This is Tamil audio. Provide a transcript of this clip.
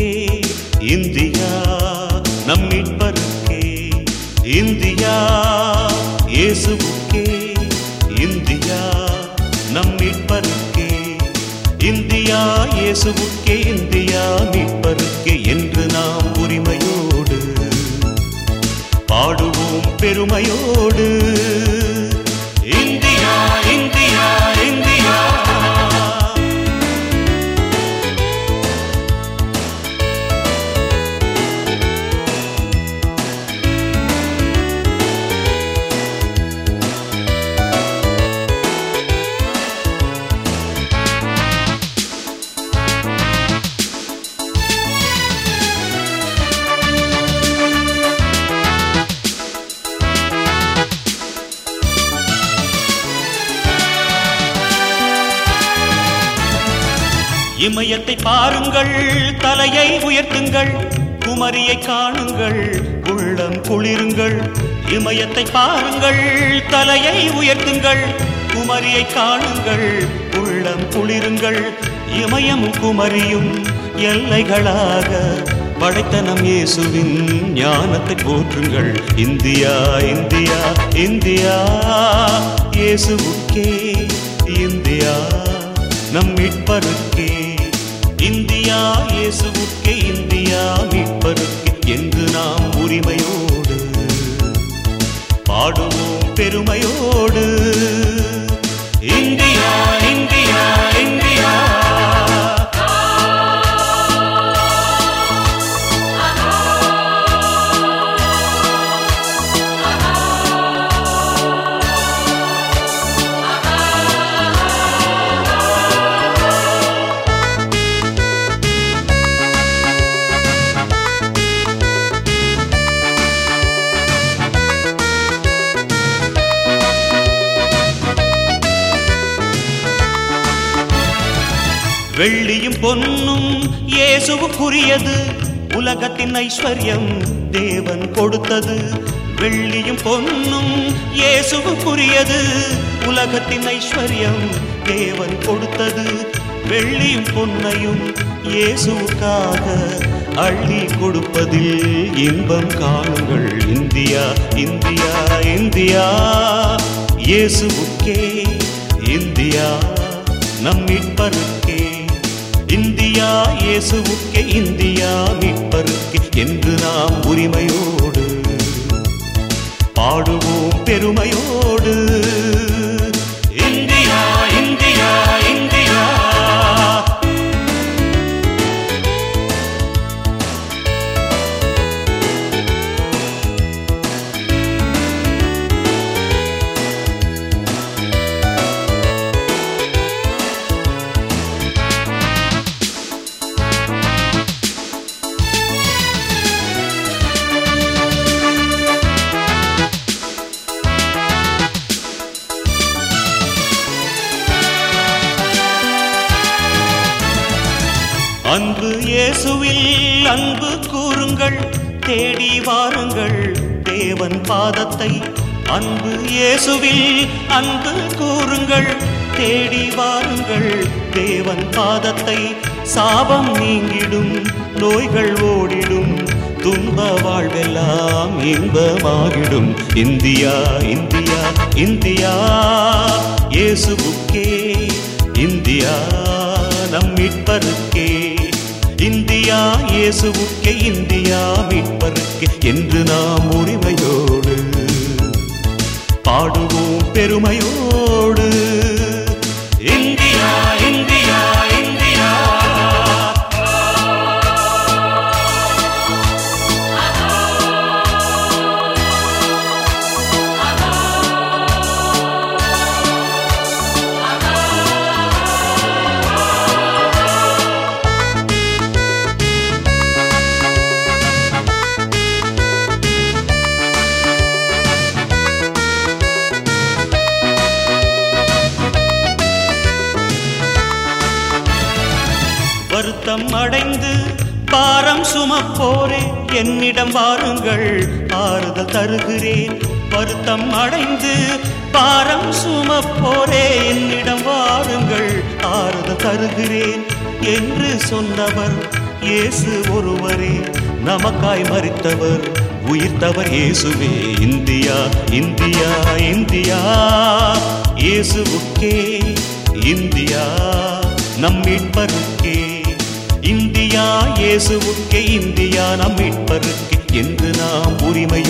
இந்தியா நம் மீட்பருக்கே, இந்தியா இயேசுவுக்கே, இந்தியா நம் மீட்பருக்கே, இந்தியா இயேசுவுக்கே, இந்தியா மீட்பருக்கே என்று நாம் உரிமையோடு பாடுவோம் பெருமையோடு. India India India. இமயத்தை பாருங்கள், தலையை உயர்த்துங்கள், குமரியை காணுங்கள், உள்ளம் குளிருங்கள். இமயத்தை பாருங்கள், தலையை உயர்த்துங்கள், குமரியை காணுங்கள், உள்ளம் குளிருங்கள். இமயமும் குமரியும் எல்லைகளாக படைத்த நம் இயேசுவின் ஞானத்தை போற்றுங்கள். இந்தியா இந்தியா இந்தியா இயேசுவுக்கே, இந்தியா நம் மீட்பருக்கே, இந்தியா இயேசுவுக்கே, இந்தியா மீட்பருக்கே என்று நாம் உரிமையோடு பாடுவோம் பெருமையோடு. India India India. வெள்ளியும் பொன்னும் இயேசுவுக்குரியது, உலகத்தின் ஐஸ்வர்யம் தேவன் கொடுத்தது. வெள்ளியும் பொன்னும் இயேசுவுக்குரியது, உலகத்தின் ஐஸ்வர்யம் தேவன் கொடுத்தது. வெள்ளியும் பொன்னையும் இயேசுவுக்காக அள்ளி கொடுப்பதில் இன்பம் காணுங்கள். இந்தியா இந்தியா இந்தியா இயேசுவுக்கே, இந்தியா நம் மீட்பருக்கே, இந்தியா இயேசுவுக்கே, இந்தியா மீட்பருக்கே என்று நாம் உரிமையோடு பாடுவோம் பெருமையோடு. India India India. அன்பு இயேசுவில் அன்பு கூறுங்கள், தேடி வாருங்கள் தேவன் பாதத்தை. அன்பு இயேசுவில் அன்பு கூறுங்கள், தேடி வாருங்கள் தேவன் பாதத்தை. சாபம் நீங்கிடும், நோய்கள் ஓடிடும், துன்ப வாழ்வெல்லாம் இன்பமாகிடும். இந்தியா இந்தியா இந்தியா இயேசுவுக்கே, இந்தியா நம் மீட்பருக்கே, இந்தியா இயேசுவுக்கே, இந்தியா மீட்பருக்கே என்று நாம் உரிமையோடு பாடுவோம் பெருமையோடு. India India India. வருத்தம் அடைந்து பாரம் சுமப்போரே, என்னிடம் வாருங்கள் ஆறுதல் தருகிறேன். வருத்தம் அடைந்து பாரம் சுமப்போரே, என்னிடம் வாருங்கள் ஆறுதல் தருகிறேன் என்று சொன்னவர் இயேசு ஒருவரே நமக்காய் மரித்தவர் உயிர்த்தவர் இயேசுவே. இந்தியா இந்தியா இந்தியா இயேசுவுக்கே இந்தியா நம் மீட்பருக்கே. இந்தியா இயேசுவுக்கே இந்தியா நம் மீட்பருக்கே என்று நாம் உரிமை